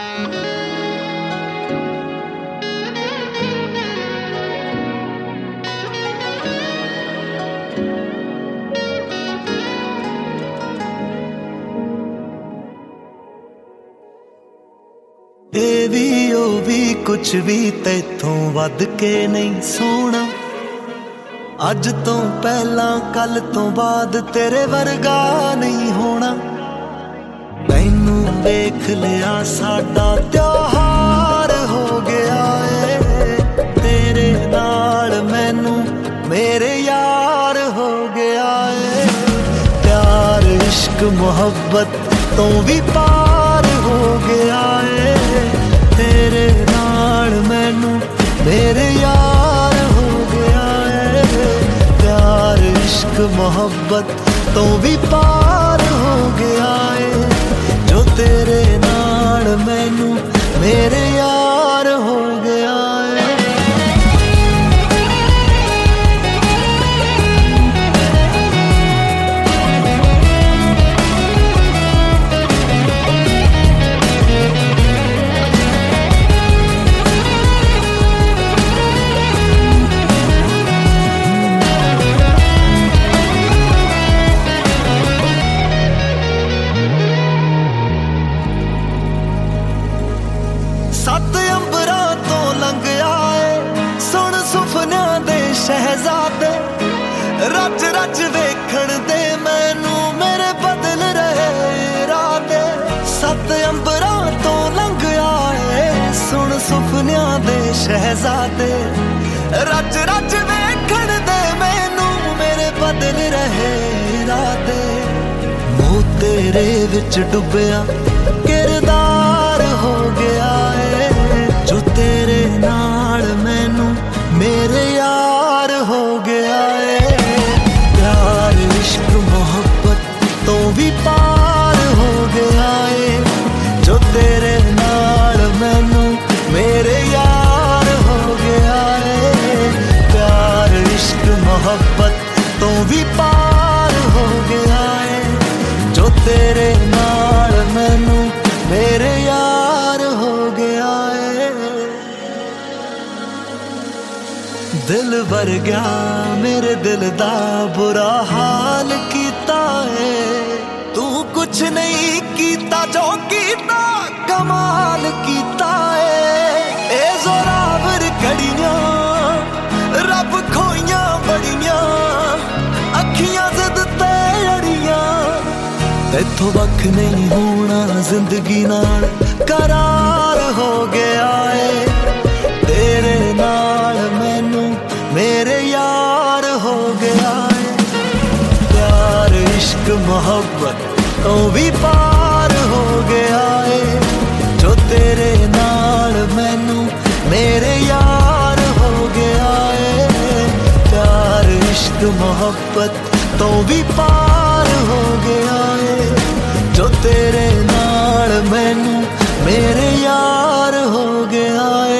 ਇਹ ਵੀ ਉਹ ਵੀ ਕੁਛ ਵੀ ਤੈਥੋਂ ਵੱਧ ਕੇ ਨਹੀਂ ਸੋਹਣਾ। ਅੱਜ ਤੋਂ ਪਹਿਲਾਂ ਕੱਲ ਤੋਂ ਬਾਅਦ ਤੇਰੇ ਵਰਗਾ ਨਹੀਂ ਹੋਣਾ। ਤੈਨੂੰ ਵੇਖ ਲਿਆ ਸਾਡਾ ਤਿਉਹਾਰ ਹੋ ਗਿਆ ਏ, ਤੇਰੇ ਨਾਲ ਮੈਨੂੰ ਮੇਰੇ ਯਾਰ ਹੋ ਗਿਆ ਏ। ਪਿਆਰ ਇਸ਼ਕ ਮੁਹੱਬਤ ਤੋਂ ਵੀ ਪਾਰ ਹੋ ਗਿਆ ਏ, ਤੇਰੇ ਨਾਲ ਮੈਨੂੰ ਮੇਰੇ ਯਾਰ ਹੋ ਗਿਆ ਏ। ਪਿਆਰ ਇਸ਼ਕ ਮੁਹੱਬਤ ਤੋਂ ਵੀ ਪਾਰ ਹੋ ਗਿਆ ਏ, ਜੋ ਤੇਰੇ ਨਾਲ ਮੈਨੂੰ ਮੇਰੇ ਯਾਰ ਹੋ ਗਿਆ ਏ। ਸੱਤ ਅੰਬਰਾਂ ਤੋਂ ਲੰਘ ਆਏ ਸੁਣ ਸੁਪਨਿਆਂ ਦੇ ਸ਼ਹਿਜ਼ਾਦੇ, ਰੱਜ ਰੱਜ ਵੇਖਣ ਦੇ ਮੈਨੂੰ ਮੇਰੇ ਬਦਲ ਰਹੇ ਇਰਾਦੇ। ਸੱਤ ਅੰਬਰਾਂ ਤੋਂ ਲੰਘ ਆਏ ਸੁਣ ਸੁਪਨਿਆਂ ਦੇ ਸ਼ਹਿਜ਼ਾਦੇ, ਰੱਜ ਰੱਜ ਵੇਖਣ ਦੇ ਮੈਨੂੰ ਮੇਰੇ ਬਦਲ ਰਹੇ ਇਰਾਦੇ। ਮੂੰਹ ਤੇਰੇ ਵਿੱਚ ਡੁੱਬਿਆ ਕਿਰਦਾਰ ਹੋ ਗਿਆ ਏ, ਜੋ ਤੇਰੇ ਨਾਲ ਮੈਨੂੰ ਮੇਰੇ ਯਾਰ ਹੋ ਗਿਆ ਏ। ਪਿਆਰ ਇਸ਼ਕ ਮੁਹੱਬਤ ਤੋਂ ਵੀ ਪਾਰ ਹੋ ਗਿਆ ਏ, ਜੋ ਤੇਰੇ ਨਾਲ ਮੈਨੂੰ ਮੇਰੇ ਯਾਰ ਹੋ ਗਿਆ ਏ। ਪਿਆਰ ਇਸ਼ਕ ਮੁਹੱਬਤ ਤੋਂ ਵੀ ਪਾਰ ਹੋ ਗਿਆ ਏ, ਜੋ ਤੇਰੇ ਨਾਲ ਮੈਨੂੰ ਮੇਰੇ ਯਾਰ ਹੋ ਗਿਆ ਏ। ਦਿਲ ਵਰ ਗਿਆ ਮੇਰੇ ਦਿਲ ਦਾ ਬੁਰਾ ਹਾਲ ਕੀਤਾ ਏ, ਤੂੰ ਕੁਛ ਨਹੀਂ ਕੀਤਾ ਜੋ ਕੀਤਾ ਕਮਾਲ ਕੀਤਾ ਏ। ਇਹ ਜ਼ੋਰਾਵਰ ਘੜੀਆਂ ਰੱਬ ਖੋਈਆਂ ਬੜੀਆਂ, ਅੱਖੀਆਂ ਜ਼ਿੱਦ ਤੇ ਅੜੀਆਂ। ਤੈਥੋਂ ਵੱਖ ਨਹੀਂ ਹੋਣਾ ਜ਼ਿੰਦਗੀ ਨਾਲ ਕਰਾਰ ਹੋ ਗਿਆ ਏ, ਤੇਰੇ ਨਾਲ ਮੈਨੂੰ ਮੇਰੇ ਯਾਰ ਹੋ ਗਿਆ ਏ। ਪਿਆਰ ਇਸ਼ਕ ਮੁਹੱਬਤ ਤੋਂ ਵੀ ਪਾਰ ਹੋ ਗਿਆ ਏ, ਜੋ ਤੇਰੇ ਨਾਲ ਮੈਨੂੰ ਮੇਰੇ ਯਾਰ ਹੋ ਗਿਆ ਏ। ਪਿਆਰ ਇਸ਼ਕ ਮੁਹੱਬਤ ਤੋਂ ਵੀ ਪਾਰ ਹੋ ਗਿਆ ਏ, ਜੋ ਤੇਰੇ ਨਾਲ ਮੈਨੂੰ ਮੇਰੇ ਯਾਰ ਹੋ ਗਿਆ ਏ।